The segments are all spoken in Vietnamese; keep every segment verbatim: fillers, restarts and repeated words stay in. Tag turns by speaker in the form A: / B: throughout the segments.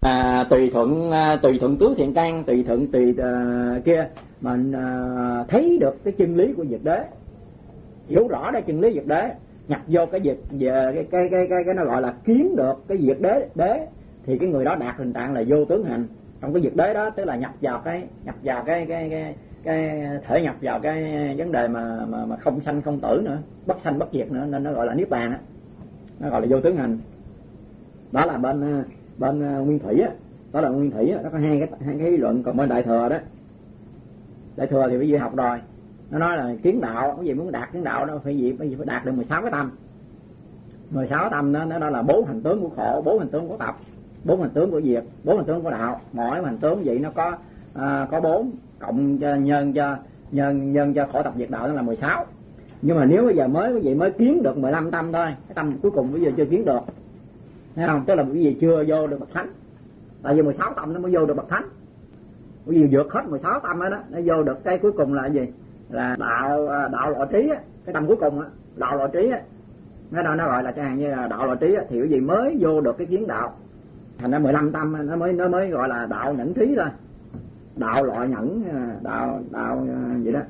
A: à, tùy thuận à, tùy thuận tứ thiện căn, tùy thuận tùy à, kia mình à, thấy được cái chân lý của Diệt Đế, hiểu rõ ra chân lý Diệt Đế, nhập vô cái việc về cái cái cái cái, cái nó gọi là kiến được cái Diệt Đế đế thì cái người đó đạt tình trạng là vô tướng hành. Trong cái Diệt Đế đó tức là nhập vào cái nhập vào cái cái cái cái thể nhập vào cái vấn đề mà mà mà không sanh không tử nữa, bất sanh bất diệt nữa, nên nó gọi là niết bàn á, nó gọi là vô tướng hành. Đó là bên bên Nguyên Thủy á, đó là Nguyên Thủy á, nó có hai cái hai cái lý luận. Còn bên Đại Thừa đó, Đại Thừa thì quý vị học rồi, nó nói là kiến đạo, quý vị muốn đạt kiến đạo đó phải gì phải gì phải đạt được mười sáu cái tâm. mười sáu tâm đó nó đó là bốn hành tướng của khổ, bốn hành tướng của tập, bốn hành tướng của diệt, bốn hành tướng của đạo. Mỗi hành tướng vậy nó có à, có bốn cộng cho nhân cho nhân nhân cho khổ tập diệt đạo, đó là mười sáu. Nhưng mà nếu bây giờ mới quý vị mới kiến được mười lăm tâm thôi, cái tâm cuối cùng bây giờ chưa kiến được, thấy không? Tức là quý vị chưa vô được bậc thánh. Tại vì mười sáu tâm nó mới vô được bậc thánh. Quý vị vượt hết mười sáu tâm đó, đó nó vô được cái cuối cùng là cái gì? Là đạo đạo loại trí á, cái tâm cuối cùng á, đạo loại trí á. Nó đó nó gọi là chẳng hạn như là đạo loại trí á, thì quý vị mới vô được cái kiến đạo. Thành ra mười lăm tâm nó mới nó mới gọi là đạo nhẫn trí thôi. Đạo loại nhẫn, đạo đạo gì đó.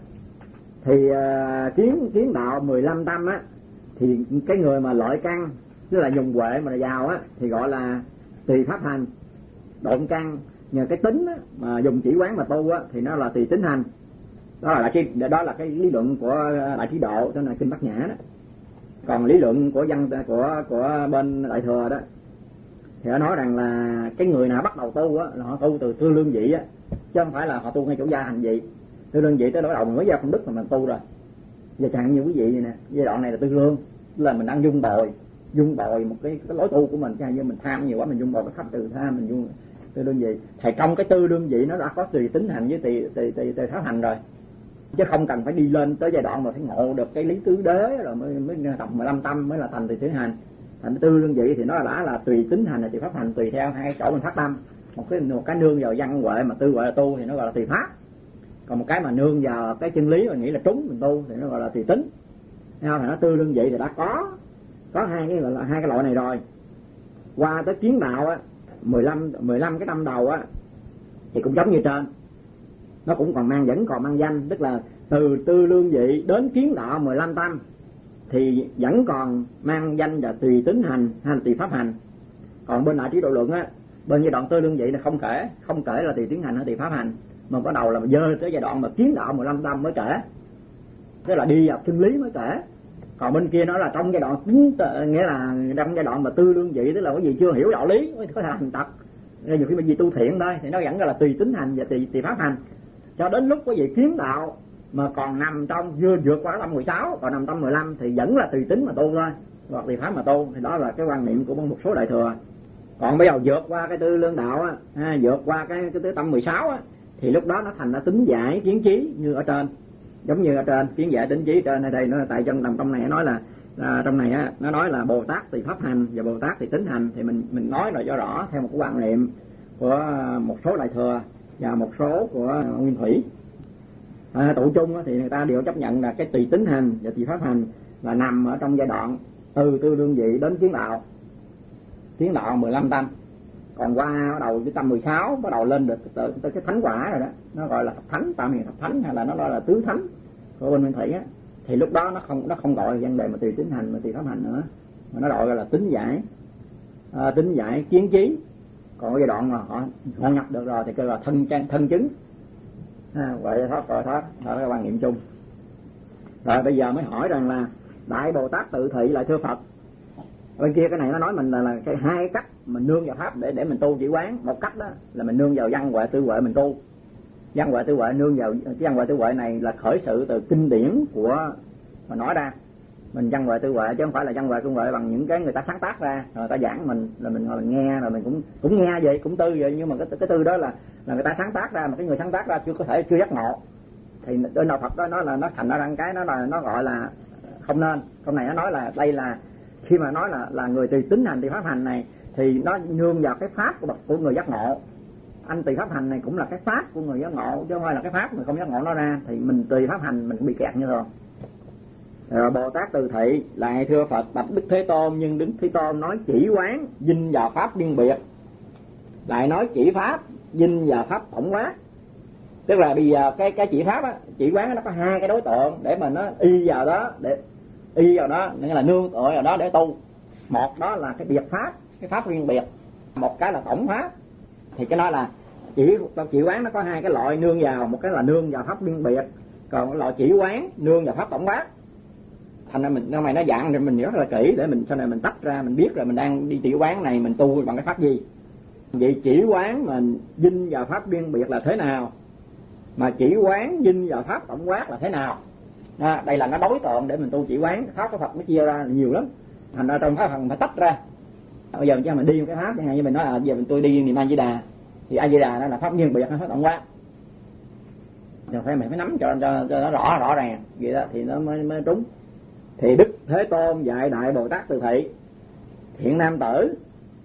A: Thì uh, kiến kiến đạo mười lăm tâm á, thì cái người mà lợi căn tức là dùng huệ mà giàu á thì gọi là tùy pháp hành. Độn căn nhờ cái tính á, mà dùng chỉ quán mà tu á thì nó là tùy tính hành. Đó là cái đó là cái lý luận của Đại Trí Độ, đó là kinh Bát Nhã đó. Còn lý luận của văn của của bên Đại Thừa đó thì họ nói rằng là cái người nào bắt đầu tu á là họ tu từ tư lương vị á, chứ không phải là họ tu ngay chỗ gia hành vị. Tư lương vị tới đối đầu mới gia công đức mà mình tu rồi. Giờ chẳng như quý vị vậy nè, giai đoạn này là tư lương, là mình đang dung bồi dung bồi một cái, cái lối tu của mình, chẳng như mình tham nhiều quá mình dung bồi cái pháp từ tham mình dung tư lương vị. Thì trong cái tư lương vị nó đã có tùy tính hành với tùy tùy tùy, tùy pháp hành rồi, chứ không cần phải đi lên tới giai đoạn mà phải ngộ được cái lý tứ đế rồi mới mới tập mười lăm tâm mới là thành tùy tính hành. Thành tư lương vị thì nó đã là tùy tính hành là tùy pháp hành, tùy theo hai chỗ mình phát tâm. Một cái một cái nương vào văn huệ mà tư huệ là tu thì nó gọi là tùy pháp. Còn một cái mà nương vào cái chân lý mà nghĩ là trúng mình tu thì nó gọi là tùy tính. Thấy không? Thì nó tư lương vị thì đã có có hai cái gọi là hai cái loại này rồi. Qua tới kiến đạo á, mười lăm mười lăm cái tâm đầu á thì cũng giống như trên. Nó cũng còn mang vẫn còn mang danh, tức là từ tư lương vị đến kiến đạo mười lăm tâm thì vẫn còn mang danh là tùy tính hành hay là tùy pháp hành. Còn bên Đại Trí Độ luận á, bên giai đoạn tư lương vị là không kể, không kể là tùy tính hành hay tùy pháp hành, mà bắt đầu là dơ tới giai đoạn mà kiến đạo mười lăm tâm mới kể, tức là đi vào chân lý mới kể. Còn bên kia nó là trong giai đoạn tính, nghĩa là trong giai đoạn mà tư lương vị, tức là cái gì chưa hiểu đạo lý mới có thể hành tập. Nên nhiều khi bởi vì tu thiện thôi thì nó vẫn là tùy tính hành và tùy tùy pháp hành. Cho đến lúc cái gì kiến đạo mà còn nằm trong vừa vượt qua tâm mười sáu, còn nằm tâm mười lăm thì vẫn là tùy tính mà tu thôi, hoặc tùy pháp mà tu. Thì đó là cái quan niệm của một số Đại Thừa. Còn bây giờ vượt qua cái tư lương đạo á, ha, vượt qua cái cái tới tâm mười sáu á, thì lúc đó nó thành ra tính giải kiến trí như ở trên, giống như ở trên kiến giải tính trí trên. Ở đây nó tại trong nằm trong này nói là, là trong này á nó nói là Bồ Tát tùy pháp hành và Bồ Tát tùy tính hành, thì mình mình nói là do rõ theo một cái quan niệm của một số Đại Thừa và một số của Nguyên Thủy. À, tụ chung thì người ta đều chấp nhận là cái tùy tính hành và tùy pháp hành là nằm ở trong giai đoạn từ tư lương vị đến kiến đạo. Kiến đạo mười lăm tâm, còn qua bắt đầu cái tâm mười sáu bắt đầu lên được tới, tới cái thánh quả rồi đó, nó gọi là thập thánh, tạm hiện thập thánh hay là nó gọi là tứ thánh của bên Nguyên Thủy á. Thì lúc đó nó không nó không gọi vấn đề mà tùy tính hành mà tùy pháp hành nữa, mà nó gọi là tính giải, à, tính giải kiến trí. Còn cái giai đoạn mà họ họ nhập được rồi thì kêu là thân thân chứng. À, vậy thoát rồi thoát, đó là cái quan niệm chung. Rồi bây giờ mới hỏi rằng là Đại Bồ Tát tự thị lại thưa Phật. Bên kia cái này nó nói mình là, là cái hai cách mình nương vào pháp để để mình tu chỉ quán. Một cách đó là mình nương vào văn huệ tư huệ mình tu. Văn huệ tư huệ nương vào cái văn huệ tư huệ này là khởi sự từ kinh điển của mà nói ra. Mình văn huệ tư huệ chứ không phải là văn huệ tư huệ bằng những cái người ta sáng tác ra rồi ta giảng mình, là mình ngồi mình nghe rồi mình cũng cũng nghe vậy, cũng tư vậy, nhưng mà cái cái tư đó là là người ta sáng tác ra, mà cái người sáng tác ra chưa có thể chưa giác ngộ. Thì bên đạo Phật đó nó là nó thành ra rằng cái nó là nó gọi là không nên. Hôm này nó nói là đây là khi mà nói là là người tùy tính hành tùy pháp hành này thì nó nương vào cái pháp của của người giác ngộ. Anh tùy pháp hành này cũng là cái pháp của người giác ngộ chứ không phải là cái pháp người không giác ngộ nó ra, thì mình tùy pháp hành mình cũng bị kẹt như thường. Rồi Bồ Tát từ thị lại thưa Phật bạch Đức Thế Tôn, nhưng Đức Thế Tôn nói chỉ quán dinh vào pháp riêng biệt. lại nói chỉ pháp, dinh và pháp tổng quát. Tức là bây giờ cái cái chỉ pháp á, chỉ quán nó có hai cái đối tượng để mà nó y vào đó, để y vào đó nghĩa là nương tựa vào đó để tu. Một đó là cái biệt pháp, cái pháp riêng biệt, một cái là tổng pháp. Thì cái đó là chỉ chỉ quán nó có hai cái loại nương vào, một cái là nương vào pháp riêng biệt, còn cái loại chỉ quán nương vào pháp tổng quát. Thành ra mình, mày nó dạng thì mình rất là kỹ để mình sau này mình tách ra, mình biết rồi mình đang đi chỉ quán này mình tu bằng cái pháp gì. Vậy chỉ quán mình dinh vào pháp riêng biệt là thế nào, mà chỉ quán dinh vào pháp tổng quát là thế nào. À, đây là nó đối tượng để mình tu chỉ quán. Pháp của Phật nó chia ra nhiều lắm, thành ra trong pháp Phật mình phải tách ra. Bây giờ cho mình đi một cái pháp, chẳng hạn như mình nói là giờ mình tôi đi niệm A Di Đà, thì A Di Đà đó là pháp riêng biệt hay pháp tổng quát, rồi phải mình phải nắm cho, cho, cho nó rõ rõ ràng vậy đó thì nó mới mới trúng. Thì Đức Thế Tôn dạy Đại Bồ Tát Từ Thị: Thiện nam tử,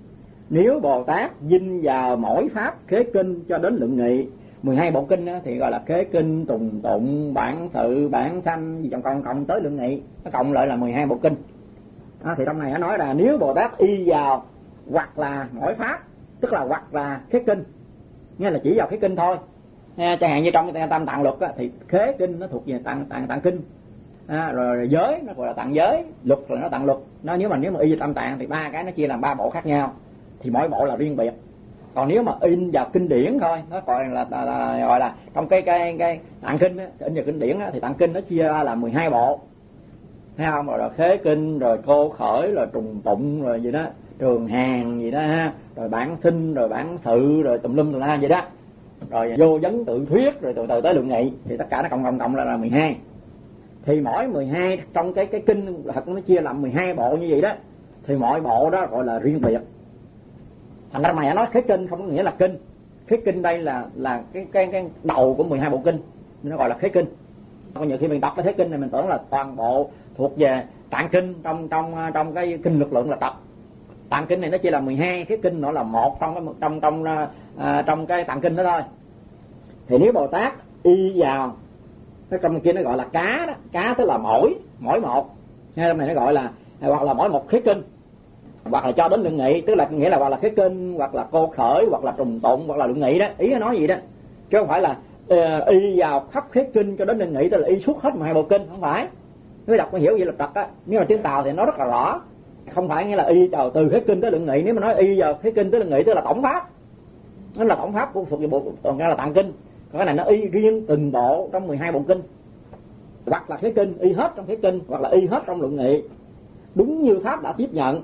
A: nếu Bồ Tát dinh vào mỗi pháp khế kinh cho đến luận nghị, mười hai bộ kinh đó, thì gọi là khế kinh, tùng tụng, bản tự, bản sanh gì trong cộng cộng tới luận nghị, nó cộng lại là mười hai bộ kinh. À, thì trong này nó nói là nếu Bồ Tát y vào hoặc là mỗi pháp, tức là hoặc là khế kinh, nghĩa là chỉ vào khế kinh thôi. À, chẳng hạn như trong cái Tam Tạng Luật á, thì khế kinh nó thuộc về tạng tạng tạng kinh. À, rồi, rồi giới nó gọi là tạng giới, luật là nó tạng luật. Nó nếu mà nếu mà y vào Tam Tạng thì ba cái nó chia làm ba bộ khác nhau, thì mỗi bộ là riêng biệt. Còn nếu mà in vào kinh điển thôi, nó gọi là, là, là gọi là trong cái cái cái tạng kinh á, in vào kinh điển á, thì tạng kinh nó chia ra là mười hai bộ, thấy không? Rồi, rồi khế kinh, rồi cô khởi, rồi trùng tụng, rồi gì đó, trường hàng gì đó ha, rồi bản sinh, rồi bản sự, rồi tùm lum tùm la vậy đó, rồi vô vấn tự thuyết, rồi từ từ tới luận nghị, thì tất cả nó cộng cộng cộng là, là mười hai. Thì mỗi mười hai trong cái cái kinh thật nó chia làm mười hai bộ như vậy đó, thì mỗi bộ đó gọi là riêng biệt. Thành ra mày nói khế kinh không có nghĩa là kinh. Khế kinh đây là là cái cái cái đầu của mười hai bộ kinh, nó gọi là khế kinh. Có nhiều khi mình đọc cái khế kinh này mình tưởng là toàn bộ thuộc về tạng kinh, trong trong trong cái kinh lực lượng là tập. Tạng kinh này nó chỉ là mười hai, khế kinh nó là một trong cái trong trong à, trong cái tạng kinh đó thôi. Thì nếu Bồ Tát y vào cái trong kia nó gọi là cá đó, cá tức là mỗi mỗi một. Ngay trong này nó gọi là hoặc là mỗi một khế kinh, hoặc là cho đến luận nghị, tức là nghĩa là hoặc là khế kinh, hoặc là cô khởi, hoặc là trùng tụng, hoặc là luận nghị đó, ý nó nói gì đó, chứ không phải là uh, y vào khắp khế kinh cho đến luận nghị, tức là y suốt hết mười hai bộ kinh, không phải. Nếu đọc mới hiểu vậy là trật á. Nếu mà tiếng Tàu thì nó rất là rõ, không phải nghĩa là y vào từ khế kinh tới luận nghị. Nếu mà nói y vào khế kinh tới luận nghị tức là tổng pháp, nó là tổng pháp của thuộc về bộ, còn cái là tạng kinh. Còn cái này nó y riêng từng bộ trong mười hai bộ kinh, hoặc là khế kinh y hết trong khế kinh, hoặc là y hết trong luận nghị, đúng như pháp đã tiếp nhận.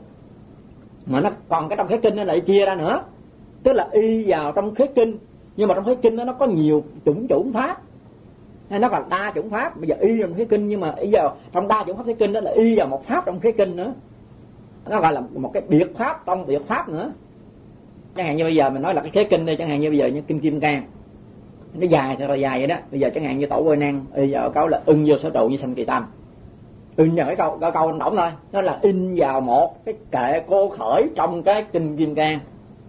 A: Mà nó còn cái trong khế kinh nó lại chia ra nữa, tức là y vào trong khế kinh, nhưng mà trong khế kinh đó nó có nhiều chủng chủng pháp, hay nó còn đa chủng pháp. Bây giờ y trong khế kinh, nhưng mà y vào trong đa chủng pháp khế kinh đó là y vào một pháp trong khế kinh nữa, nó gọi là một cái biệt pháp trong biệt pháp nữa. Chẳng hạn như bây giờ mình nói là cái khế kinh đây, chẳng hạn như bây giờ như kinh Kim Cang nó dài thật là dài vậy đó. Bây giờ chẳng hạn như Tổ Huệ Năng y vào câu là ưng vô sở trụ như sanh kỳ tâm, in vào cái câu cái câu anh đổng thôi, nó là in vào một cái kệ cô khởi trong cái kinh Kim Cang.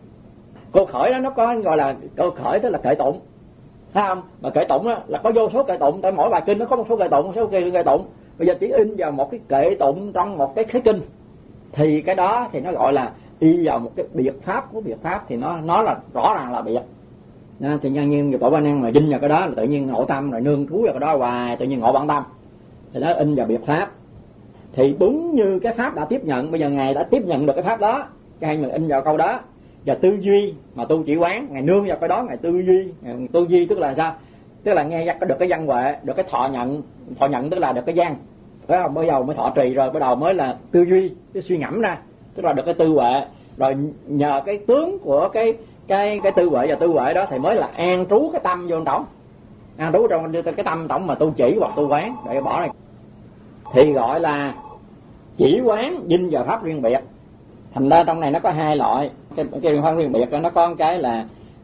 A: Cô khởi đó nó có gọi là cô khởi, tức là kệ tụng, thấy không? Mà kệ tụng đó là có vô số kệ tụng, tại mỗi bài kinh nó có một số kệ tụng, một số kệ kệ tụng. Bây giờ chỉ in vào một cái kệ tụng trong một cái khế kinh, thì cái đó thì nó gọi là y vào một cái biệt pháp của biệt pháp, thì nó nó là rõ ràng là biệt. Đó, thì nhân nhiên Tổ Ba Năng mà dinh vào cái đó là tự nhiên ngộ tâm, rồi nương thú vào cái đó hoài, tự nhiên ngộ bản tâm, thì đó in vào biệt pháp. Thì đúng như cái pháp đã tiếp nhận, bây giờ ngài đã tiếp nhận được cái pháp đó, cái mình in vào câu đó. Và tư duy mà tu chỉ quán, ngài nương vào cái đó, ngài tư duy. Ngài tư duy tức là sao? Tức là nghe được cái văn huệ, được cái thọ nhận. Thọ nhận tức là được cái văn, phải không? Bây giờ mới thọ trì, rồi bắt đầu mới là tư duy, cái suy ngẫm ra, tức là được cái tư huệ. Rồi nhờ cái tướng của cái cái cái tư huệ và tư huệ đó thì mới là an trú cái tâm vô trong, an trú trong cái tâm tổng mà tu chỉ hoặc tu quán, để bỏ này thì gọi là chỉ quán dinh vào pháp riêng biệt. Thành ra trong này nó có hai loại, cái cái pháp riêng biệt đó, nó có một cái là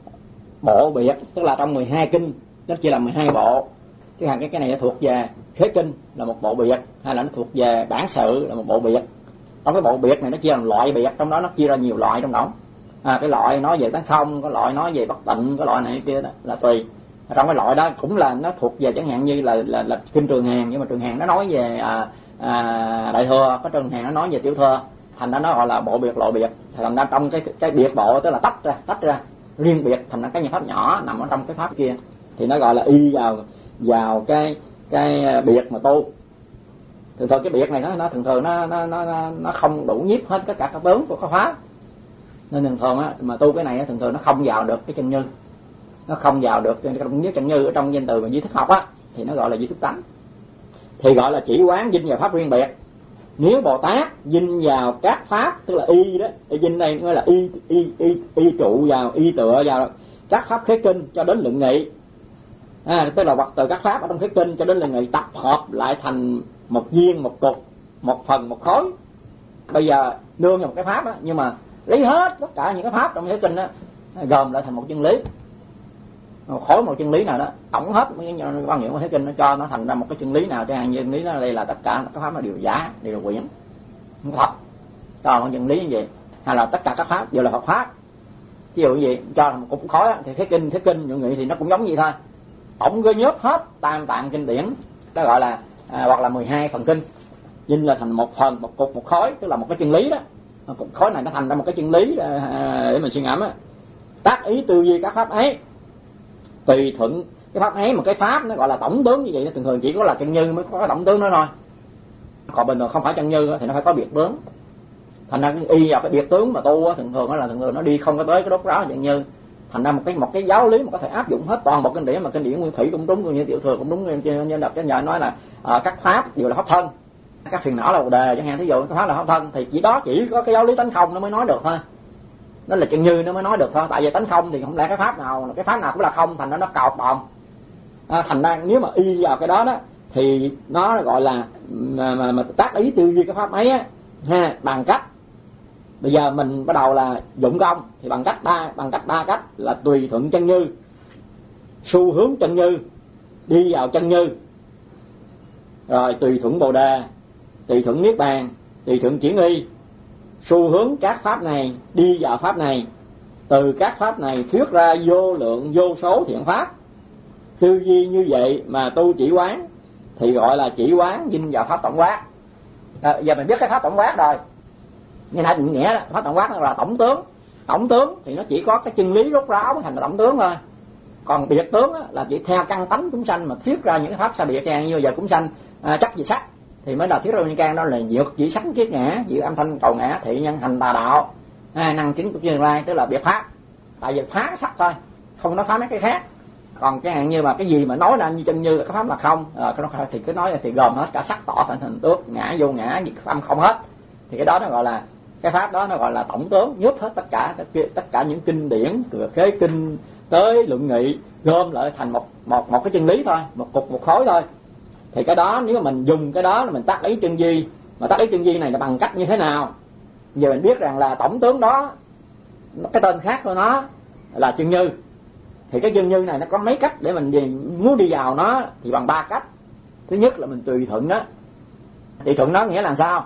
A: bộ biệt, tức là trong mười hai kinh nó chỉ là mười hai bộ. Chứ hàng cái cái này nó thuộc về khế kinh là một bộ biệt, hay là nó thuộc về bản sự là một bộ biệt. Trong cái bộ biệt này nó chia làm loại biệt, trong đó nó chia ra nhiều loại trong đó. À, cái loại nói về tánh không, có loại nói về bất tịnh, có loại này kia đó, là tùy. Trong cái loại đó cũng là nó thuộc về chẳng hạn như là là, là kinh Trường Hàng, nhưng mà Trường Hàng nó nói về à, à, đại thừa, có Trường Hàng nó nói về tiểu thừa, thành ra nó gọi là bộ biệt loại biệt. Thành ra trong cái cái biệt bộ tức là tách ra, tách ra riêng biệt thành ra cái nhà pháp nhỏ nằm ở trong cái pháp kia, thì nó gọi là y vào vào cái cái biệt mà tu. Thường thường cái biệt này nó nó thường thường nó nó nó nó không đủ nhiếp hết tất cả các tướng của cái pháp, nên thường thường á mà tu cái này thường thường nó không vào được cái chân như, nó không vào được cái nhiếp chân như ở trong danh từ mà duy thức học á, thì nó gọi là duy thức tánh, thì gọi là chỉ quán dinh vào pháp riêng biệt. Nếu Bồ Tát dinh vào các pháp, tức là y đó, y dinh này gọi là y y y y trụ vào, y tựa vào các pháp khế kinh cho đến luận nghị, à, tức là hoặc từ các pháp ở trong khế kinh cho đến luận nghị tập hợp lại thành một viên, một cục, một phần, một khối. Bây giờ nương vào một cái pháp á, nhưng mà lấy hết tất cả những cái pháp trong khế kinh á, gồm lại thành một chân lý, một khối một chân lý nào đó, tổng hết mấy cái quan niệm của khế kinh nó cho nó thành ra một cái chân lý nào, cho hàng chân lý nó đây là tất cả các pháp là đều giả, đều là quyển, không có thật, cho một chân lý như vậy, hay là tất cả các pháp đều là Phật pháp. Ví dụ như vậy cho là một cục khối á, thì khế kinh khế kinh luận nghị thì nó cũng giống vậy thôi, tổng gom nhớp hết tam tạng kinh điển, đó gọi là à, hoặc là mười hai phần kinh, dinh là thành một phần, một cục, một khối, tức là một cái chân lý đó. Cục khối này nó thành ra một cái chân lý à, để mình suy ngẫm á. Tác ý tư duy các pháp ấy, tùy thuận cái pháp ấy, một cái pháp nó gọi là tổng tướng như vậy, thường thường chỉ có là chân như mới có cái tổng tướng đó thôi, còn bình thường không phải chân như thì nó phải có biệt tướng. Thành ra y vào cái biệt tướng mà tu thường thường đó là thường thường nó đi không có tới cái đốt ráo chân như, thành ra một cái một cái giáo lý mà có thể áp dụng hết toàn bộ kinh điển, mà kinh điển Nguyên Thủy cũng đúng, như Tiểu Thừa cũng đúng, như đọc cái nhà nói là à, các pháp đều là pháp thân, các phiền não là bồ đề chẳng hạn, thí dụ các pháp là pháp thân, thì chỉ đó chỉ có cái giáo lý tánh không nó mới nói được thôi, nó là chân như nó mới nói được thôi. Tại vì tánh không thì không lẽ cái pháp nào cái pháp nào cũng là không, thành ra nó cào đòn, à, thành ra nếu mà y vào cái đó đó thì nó gọi là mà, mà, mà tác ý tư duy cái pháp ấy á, ha, bằng cách bây giờ mình bắt đầu là dụng công thì bằng cách ba bằng cách ba cách là tùy thuận chân như, xu hướng chân như, đi vào chân như, rồi tùy thuận bồ đề, tùy thuận niết bàn, tùy thuận chuyển y, xu hướng các pháp này đi vào pháp này, từ các pháp này thuyết ra vô lượng vô số thiện pháp. Tư duy như vậy mà tu chỉ quán thì gọi là chỉ quán dinh vào pháp tổng quát. À, giờ mình biết cái pháp tổng quát rồi, như nãy mình nghĩa đó, pháp tổng quát nó là tổng tướng. Tổng tướng thì nó chỉ có cái chân lý rốt ráo mới thành là tổng tướng thôi, còn biệt tướng là chỉ theo căn tánh chúng sanh mà thuyết ra những cái pháp xa biệt, chẳng như giờ chúng sanh à, chắc gì sắc thì mới là thuyết ra những can đó là dược chỉ sắc kiết ngã, dược âm thanh cầu ngã, thị nhân hành tà đạo, à, năng chứng tương lai, tức là biệt pháp. Tại vì phá sắc thôi, không nói phá mấy cái khác. Còn cái hạn như mà cái gì mà nói ra như chân như là cái pháp là không, à, cái đó thì cứ nói thì gồm hết cả sắc tỏ thành hình tước, ngã vô ngã, diệt âm không hết, thì cái đó nó gọi là cái pháp đó nó gọi là tổng tướng, nhớp hết tất cả tất cả những kinh điển từ khế kinh tới luận nghị gom lại thành một một một cái chân lý thôi, một cục một khối thôi. Thì cái đó nếu mà mình dùng cái đó là mình tác ý chân duy, mà tác ý chân duy này là bằng cách như thế nào? Giờ mình biết rằng là tổng tướng đó cái tên khác của nó là chân như, thì cái chân như này nó có mấy cách để mình muốn đi vào nó, thì bằng ba cách. Thứ nhất là mình tùy thuận đó. Tùy thuận nó nghĩa là sao?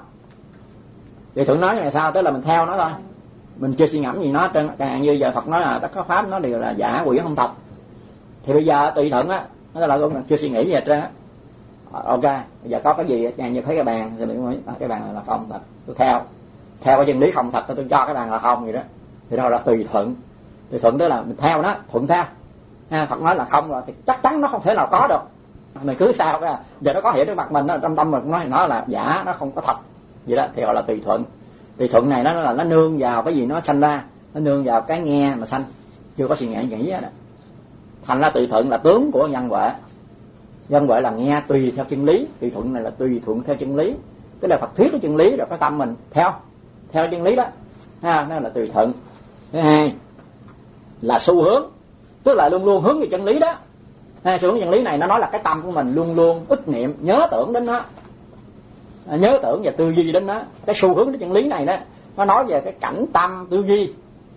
A: Tùy thuận nó là sao? Tức là mình theo nó thôi, mình chưa suy ngẫm gì nó trên. Chẳng hạn như giờ Phật nói là tất cả pháp nó đều là giả quỷ không thật, thì bây giờ tùy thuận á, nó là cũng chưa suy nghĩ gì hết trơn á. Ok, bây giờ có cái gì chẳng như thấy cái bàn thì mình nói à, cái bàn này là không thật, tôi theo theo cái chân lý không thật, tôi cho cái bàn là không vậy đó, thì đó là tùy thuận. Tùy thuận tức là mình theo nó, thuận theo. Ha, Phật nói là không rồi thì chắc chắn nó không thể nào có được, mình cứ sao cái giờ nó có hiện trước mặt mình, nó trong tâm mình nói nó là giả, nó không có thật vậy đó, thì gọi là tùy thuận. Tùy thuận này nó là nó nương vào cái gì nó sanh ra, nó nương vào cái nghe mà sanh, chưa có suy nghĩ nghĩ đó. Thành ra tùy thuận là tướng của nhân huệ. Nhân huệ là nghe tùy theo chân lý, tùy thuận này là tùy thuận theo chân lý, tức là Phật thuyết cái chân lý rồi cái tâm mình theo theo chân lý đó, ha, nó là tùy thuận. Thứ hai là xu hướng, tức là luôn luôn hướng về chân lý đó. Ha, xu hướng chân lý này nó nói là cái tâm của mình luôn luôn ức niệm nhớ tưởng đến nó, nhớ tưởng và tư duy đến nó. Cái xu hướng đến chân lý này đó nó nói về cái cảnh tâm tư duy.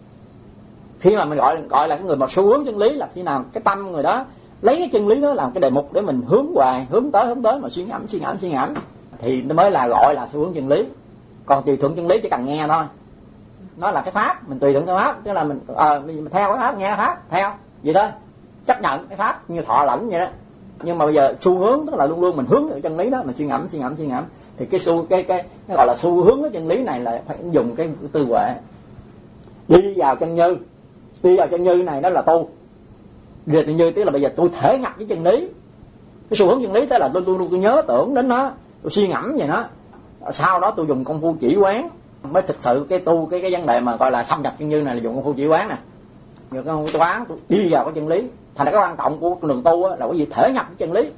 A: Khi mà mình gọi gọi là cái người mà xu hướng chân lý là khi nào cái tâm người đó lấy cái chân lý đó làm cái đề mục để mình hướng hoài, hướng tới hướng tới mà suy ngẫm suy ngẫm suy ngẫm thì nó mới là gọi là xu hướng chân lý. Còn tùy thuận chân lý chỉ cần nghe thôi, nó là cái pháp, mình tùy thuận cái pháp, tức là mình ờ mình theo cái pháp, nghe pháp theo vậy thôi, chấp nhận cái pháp như thọ lãnh vậy đó. Nhưng mà bây giờ xu hướng tức là luôn luôn mình hướng về chân lý đó, mình suy ngẫm suy ngẫm suy ngẫm thì cái xu cái cái nó gọi là xu hướng của chân lý này là phải dùng cái tư huệ, đi vào chân như, đi vào chân như này đó là tu. Đi vào chân như tức là bây giờ tôi thể nhập với chân lý, cái xu hướng chân lý, tức là tôi, tôi, tôi, tôi nhớ tưởng đến nó, tôi suy ngẫm về nó, sau đó tôi dùng công phu chỉ quán mới thực sự cái tu cái cái vấn đề mà gọi là xâm nhập chân như này là dùng công phu chỉ quán nè. Dùng công phu quán tôi đi vào cái chân lý. Thành ra cái quan trọng của đường tu là cái gì thể nhập với chân lý.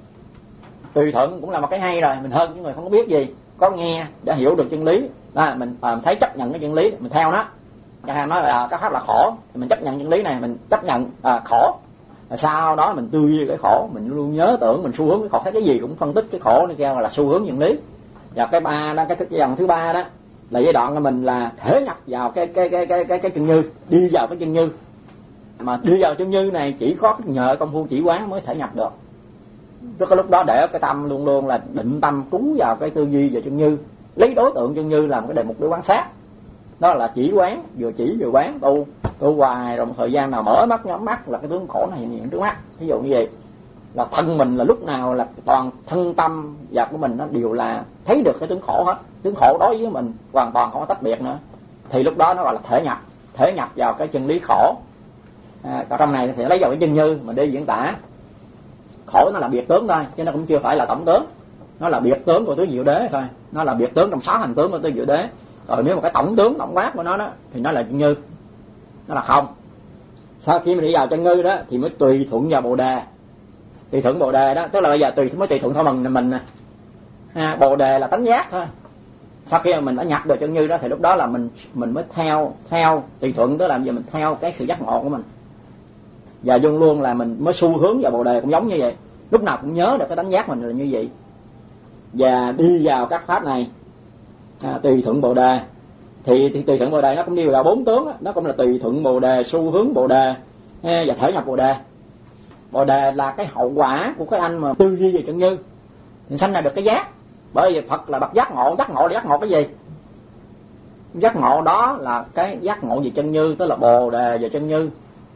A: Tùy thuận cũng là một cái hay rồi, mình hơn những người không có biết gì, có nghe để hiểu được chân lý, đó, mình à, thấy chấp nhận cái chân lý, mình theo nó. Chẳng hạn nói là các pháp là khổ, thì mình chấp nhận chân lý này, mình chấp nhận à, khổ. Và sau đó mình tư duy cái khổ, mình luôn nhớ tưởng, mình xu hướng cái khổ, thấy cái gì cũng phân tích cái khổ nó kêu là xu hướng chân lý. Và cái ba đó, cái cái dòng thứ ba đó là giai đoạn của mình là thể nhập vào cái cái cái cái cái cái chân như, đi vào cái chân như. Mà đi vào chân như này chỉ có nhờ công phu chỉ quán mới thể nhập được. Tức cái lúc đó để cái tâm luôn luôn là định tâm trú vào cái tư duy về chân như, lấy đối tượng chân như làm cái đề mục để quan sát. Đó là chỉ quán, vừa chỉ vừa quán, tu tu hoài rồi một thời gian nào mở mắt nhắm mắt là cái tướng khổ này hiện hiện trước mắt. Ví dụ như vậy là thân mình là lúc nào là toàn thân tâm và của mình nó đều là thấy được cái tướng khổ hết, tướng khổ đối với mình hoàn toàn không có tách biệt nữa. Thì lúc đó nó gọi là thể nhập, thể nhập vào cái chân lý khổ. À, còn trong này thì lấy vào cái chân như mà đi diễn tả. Khổ nó là biệt tướng thôi, chứ nó cũng chưa phải là tổng tướng. Nó là biệt tướng của tứ diệu đế thôi, nó là biệt tướng trong sáu hành tướng của tứ diệu đế. Rồi nếu mà cái tổng tướng tổng quát của nó đó thì nó là chân như, nó là không. Sau khi mình đi vào chân như đó thì mới tùy thuận vào bồ đề. Tùy thuận bồ đề đó tức là bây giờ tùy mới tùy thuận thôi mình mình à, bồ đề là tánh giác thôi. Sau khi mà mình đã nhập được chân như đó thì lúc đó là mình mình mới theo theo tùy thuận, tức là giờ mình theo cái sự giác ngộ của mình. Và luôn luôn là mình mới xu hướng vào bồ đề cũng giống như vậy, lúc nào cũng nhớ được cái tánh giác mình là như vậy. Và đi vào các pháp này à, tùy thuận bồ đề thì, thì tùy thuận bồ đề nó cũng đi vào bốn tướng đó. Nó cũng là tùy thuận bồ đề, xu hướng bồ đề và thể nhập bồ đề. Bồ đề là cái hậu quả của cái anh mà tư duy về chân như thì sanh ra được cái giác. Bởi vì Phật là bậc giác ngộ, giác ngộ là giác ngộ cái gì? Giác ngộ đó là cái giác ngộ về chân như, tức là bồ đề về chân như.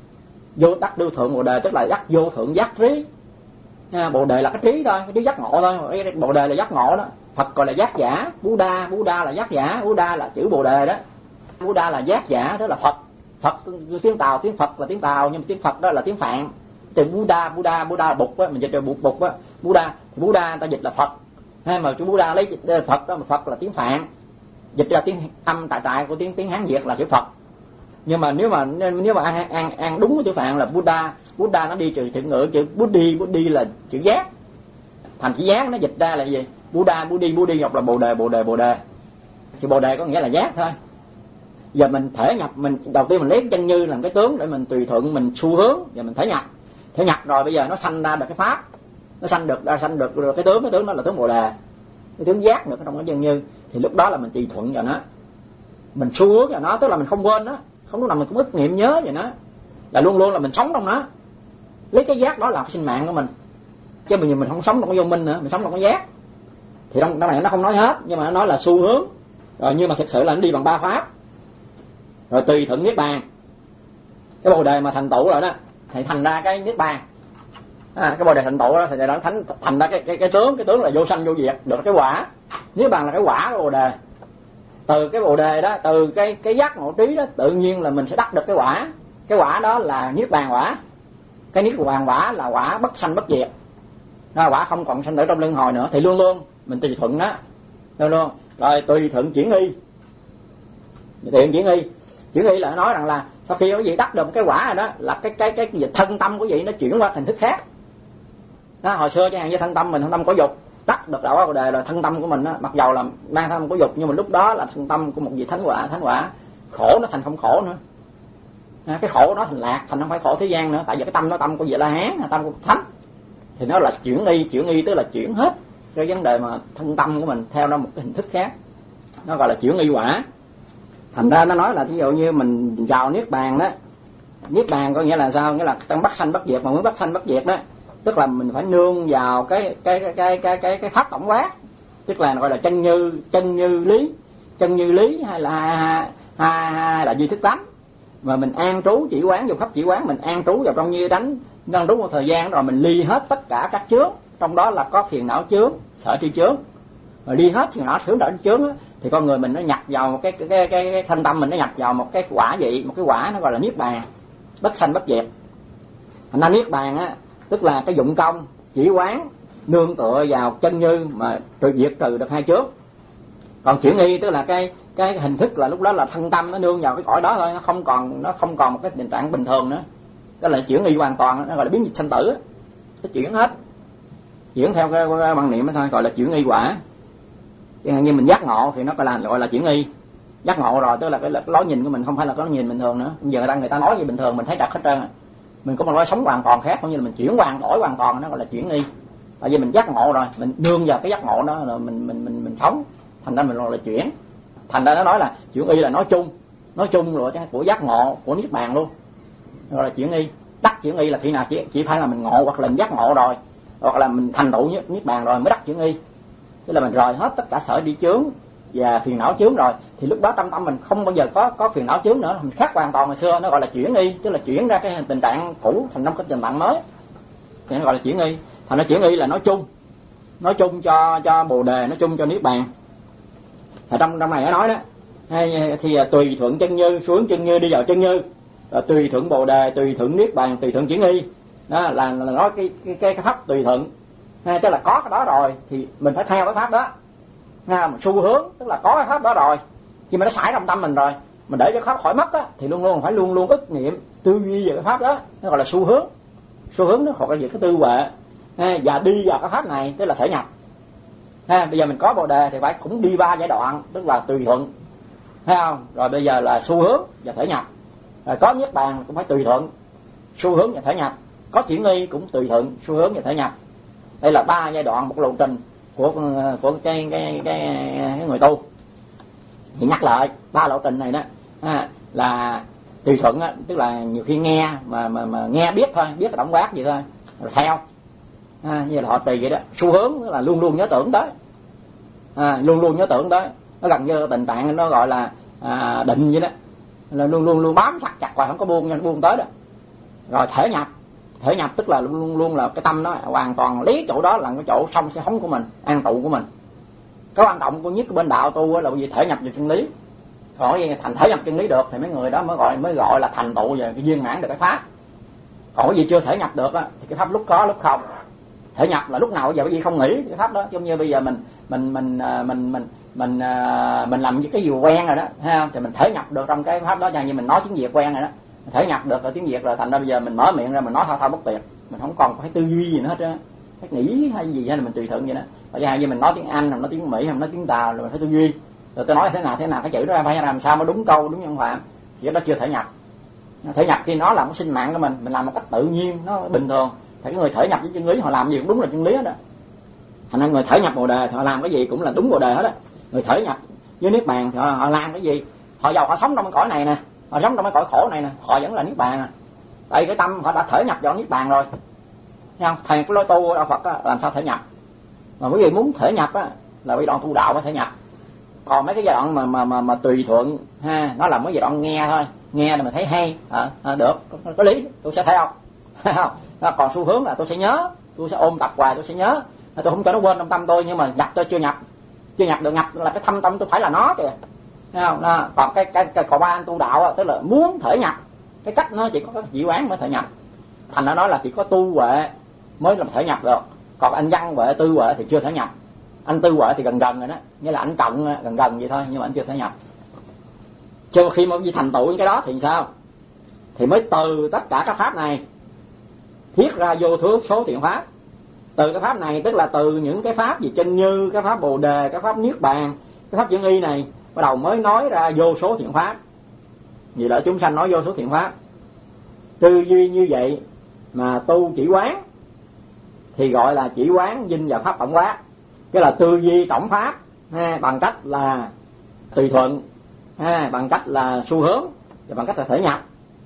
A: Vô đắc đư thượng bồ đề tức là đắc vô thượng giác trí. À, bồ đề là cái trí thôi, cái trí giác ngộ thôi. Bồ đề là giác ngộ đó. Phật gọi là giác giả, Buddha, Buddha là giác giả, Buddha là chữ bồ đề đó. Buddha là giác giả, đó là Phật. Phật tiếng Tàu, tiếng Phật là tiếng Tàu, nhưng mà tiếng Phật đó là tiếng Phạn. Từ Buddha, Buddha, Buddha là Bụt á, mình dịch là Bụt Bụt á, Buddha, thì Buddha người ta dịch là Phật. Hay mà chữ Buddha lấy dịch Phật đó, mà Phật là tiếng Phạn. Dịch ra tiếng âm tại tại của tiếng tiếng Hán Việt là chữ Phật. Nhưng mà nếu mà nếu mà ăn ăn ăn đúng chữ Phạn là Buddha, Buddha nó đi trừ chữ ngữ, chữ Buddhi, Buddhi là chữ giác. Thành chữ giác nó dịch ra là gì? Buddha, Buddhi, Buddhi đọc là bồ đề, bồ đề, bồ đề. Thì bồ đề có nghĩa là giác thôi. Giờ mình thể nhập, mình đầu tiên mình lấy chân như làm cái tướng để mình tùy thuận, mình xu hướng và mình thể nhập. Thể nhập rồi bây giờ nó sanh ra được cái pháp, nó sanh được ra sanh được, được cái tướng, cái tướng đó là tướng bồ đề, cái tướng giác được trong cái chân như. Thì lúc đó là mình tùy thuận vào nó, mình xu hướng vào nó, tức là mình không quên nó, không lúc nào mình cũng ức niệm nhớ về nó, là luôn luôn là mình sống trong nó, lấy cái giác đó làm sinh mạng của mình. Chứ bây giờ mình không sống trong cái vô minh nữa, mình sống trong cái giác. Thì trong này nó không nói hết, nhưng mà nó nói là xu hướng rồi, nhưng mà thực sự là nó đi bằng ba pháp. Rồi tùy thuận niết bàn, cái bồ đề mà thành tựu rồi đó thì thành ra cái niết bàn. À, cái bồ đề thành tựu đó thì nó thành thành ra cái cái cái tướng, cái tướng là vô sanh vô diệt, được cái quả. Niết bàn là cái quả của bồ đề. Từ cái bồ đề đó, từ cái cái giác ngộ trí đó, tự nhiên là mình sẽ đắc được cái quả. Cái quả đó là niết bàn quả. Cái niết bàn quả là quả bất sanh bất diệt. Đó, quả không còn sanh ở trong luân hồi nữa, thì luôn luôn mình tùy thuận đó, luôn luôn. Rồi tùy thuận chuyển y. Tiện chuyển y, chuyển y là nói rằng là sau khi quý vị đắc được cái quả rồi đó, là cái cái cái, cái thân tâm của quý vị nó chuyển qua hình thức khác. Đó, hồi xưa chẳng hạn như thân tâm mình, thân tâm có dục, đắc được đạo bồ đề rồi, thân tâm của mình đó, mặc dầu là mang thân tâm có dục, nhưng mà lúc đó là thân tâm của một vị thánh quả, thánh quả khổ nó thành không khổ nữa. À, cái khổ nó thành lạc, thành không phải khổ thế gian nữa, tại vì cái tâm nó tâm của vị La Hán, tâm của thánh. Thì nó là chuyển y, chuyển y tức là chuyển hết cái vấn đề mà thân tâm của mình theo nó một cái hình thức khác, nó gọi là chuyển y quả. Thành ra nó nói là ví dụ như mình vào niết bàn đó, niết bàn có nghĩa là sao? Nghĩa là trong bất sanh bất diệt, mà muốn bất sanh bất diệt đó, tức là mình phải nương vào cái cái cái cái cái cái, cái pháp tổng quát, tức là gọi là chân như chân như lý, chân như lý hay là hay, hay, hay là duy thức tánh. Mà mình an trú chỉ quán, dùng pháp chỉ quán, mình an trú vào trong như tánh, đang đúng một thời gian rồi mình ly hết tất cả các chướng, trong đó là có phiền não chướng, sợ tri chướng. rồi đi hết phiền não sướng đỡ chướng á, thì con người mình nó nhập vào một cái cái cái, cái, cái thanh tâm mình nó nhập vào một cái quả gì, một cái quả nó gọi là niết bàn, bất sanh bất diệt. Thành ra niết bàn á tức là cái dụng công chỉ quán nương tựa vào chân như mà trừ diệt trừ được hai chướng. Còn chuyển y tức là cái cái hình thức là lúc đó là thân tâm nó nương vào cái cõi đó thôi, nó không còn nó không còn một cái tình trạng bình thường nữa. Cái là chuyển y hoàn toàn, nó gọi là biến dịch sanh tử, nó chuyển hết, chuyển theo cái, cái bằng niệm đó thôi, gọi là chuyển y quả. Chứ như mình giác ngộ thì nó gọi là gọi là chuyển y. Giác ngộ rồi tức là cái lối nhìn của mình không phải là cái lối nhìn bình thường nữa. Bây giờ người ta người ta nói gì bình thường mình thấy trật hết trơn. Mình có một lối sống hoàn toàn khác, cũng như là mình chuyển hoàn đổi hoàn toàn, nó gọi là chuyển y. Tại vì mình giác ngộ rồi, mình nương vào cái giác ngộ đó rồi mình mình mình mình sống, thành ra mình gọi là chuyển. Thành ra nó nói là chuyển y là nói chung, nói chung rồi của giác ngộ, của niết bàn luôn, gọi là chuyển y. Đắc chuyển y là khi nào chỉ chỉ phải là mình ngộ hoặc là mình giác ngộ rồi, hoặc là mình thành tựu niết bàn rồi mới đắc chuyển y. Tức là mình rời hết tất cả sở đi chướng và phiền não chướng rồi, thì lúc đó tâm tâm mình không bao giờ có có phiền não chướng nữa, mình khác hoàn toàn hồi xưa. Nó gọi là chuyển y, tức là chuyển ra cái tình trạng cũ thành năm cái tình trạng mới, thì nó gọi là chuyển y. Thành ra chuyển y là nói chung, nói chung cho cho bồ đề, nói chung cho niết bàn. Ở trong trong này nó nói đó, hay thì tùy thuận chân như, xuống chân như đi vào chân như, rồi tùy thuận bồ đề, tùy thuận niết bàn, tùy thuận chuyển y. Đó là, là nói cái cái cái pháp tùy thuận. Ha, tức là có cái đó rồi thì mình phải theo cái pháp đó. Ha, một xu hướng tức là có cái pháp đó rồi, khi mà nó xảy trong tâm mình rồi, mình để cho pháp khỏi mất á, thì luôn luôn phải luôn luôn ức niệm tư duy về cái pháp đó, nó gọi là xu hướng. Xu hướng nó gọi là cái tư huệ. Ha, và đi vào cái pháp này tức là thể nhập. Ha, bây giờ mình có bồ đề thì phải cũng đi ba giai đoạn, tức là tùy thuận, thấy không? Rồi bây giờ là xu hướng và thể nhập. Rồi có niết bàn cũng phải tùy thuận, xu hướng và thể nhập. Có chuyển y cũng tùy thuận, xu hướng và thể nhập. Đây là ba giai đoạn, một lộ trình của của cái cái cái, cái người tu. Thì nhắc lại ba lộ trình này đó, à, là tùy thuận á, tức là nhiều khi nghe mà mà mà nghe biết thôi, biết cái động tác gì thôi, rồi theo. À, như là họ tùy vậy đó. Xu hướng tức là luôn luôn nhớ tưởng tới, à, luôn luôn nhớ tưởng tới, nó gần như tình trạng nó gọi là à, định vậy đó, là luôn luôn luôn bám chặt chặt và không có buông nha, buông tới đó. Rồi thể nhập, thể nhập tức là luôn luôn là cái tâm nó hoàn toàn lấy chỗ đó là cái chỗ song sẽ hóng của mình, an trụ của mình. Cái quan trọng của nhất bên đạo tu là vì thể nhập vào chân lý. Còn thành thể nhập chân lý được thì mấy người đó mới gọi mới gọi là thành tựu về cái viên mãn được cái pháp. Còn cái gì chưa thể nhập được á thì cái pháp lúc có lúc không. Thể nhập là lúc nào giờ cái gì không nghĩ cái pháp đó, giống như bây giờ mình mình mình mình mình mình mình, mình làm những cái gì quen rồi đó, thấy không? Thì mình thể nhập được trong cái pháp đó, như mình nói tiếng Việt quen rồi đó, thể nhập được rồi tiếng Việt rồi, thành ra bây giờ mình mở miệng ra mình nói thao thao bất tuyệt, mình không còn phải tư duy gì nữa hết á, phải nghĩ hay gì hay là mình tùy thuận vậy đó. Bây giờ như mình nói tiếng Anh, mình nói tiếng Mỹ, mình nói tiếng Tàu rồi mình phải tư duy, rồi tôi nói thế nào thế nào cái chữ đó phải làm sao mới đúng câu đúng nhân phạm, thì đó chưa thể nhập. Thể nhập khi nó là một sinh mạng của mình, mình làm một cách tự nhiên nó bình thường. Thì cái người thể nhập với chân lý họ làm gì cũng đúng là chân lý hết đó. Thành ra người thể nhập bồ đề thì họ làm cái gì cũng là đúng bồ đề hết đó. Người thể nhập với niết bàn thì họ, họ làm cái gì, họ giàu họ sống trong cái cõi này nè, họ sống trong cái cõi khổ này nè, họ vẫn là niết bàn nè. Tại cái tâm họ đã thể nhập vào niết bàn rồi, thấy không? Thầy cái lối tu đạo Phật á, làm sao thể nhập? Mà quý vị muốn thể nhập á là cái đoạn tu đạo mới thể nhập. Còn mấy cái giai đoạn mà mà mà, mà tùy thuận ha, nó là mấy giai đoạn nghe thôi, nghe là mình thấy hay, à, à, được, có, có lý, tôi sẽ theo. Không? Còn xu hướng là tôi sẽ nhớ, tôi sẽ ôm tập hoài, tôi sẽ nhớ, tôi không cho nó quên trong tâm tôi, nhưng mà nhập tôi chưa nhập, chưa nhập được, nhập là cái thâm tâm tôi phải là nó kìa, thấy không? Đó. Còn cái cái cái cầu ban tu đạo tức là muốn thể nhập, cái cách nó chỉ có cái chỉ quán mới thể nhập. Thành nó nói là chỉ có tu huệ mới làm thể nhập được, còn anh văn huệ tư huệ thì chưa thể nhập. Anh tư huệ thì gần gần rồi đó, nghĩa là anh cộng gần gần vậy thôi, nhưng mà anh chưa thể nhập. Chứ khi mà thành tựu những cái đó thì sao? Thì mới từ tất cả các pháp này thiết ra vô thước số thiện pháp. Từ cái pháp này tức là từ những cái pháp gì chân như, cái pháp bồ đề, cái pháp niết bàn, cái pháp chuyển y này bắt đầu mới nói ra vô số thiện pháp. Vì lợi chúng sanh nói vô số thiện pháp. Tư duy như vậy mà tu chỉ quán thì gọi là chỉ quán vinh vào pháp tổng quát. Cái là tư duy tổng pháp ha, bằng cách là tùy thuận ha, bằng cách là xu hướng và bằng cách là thể nhập.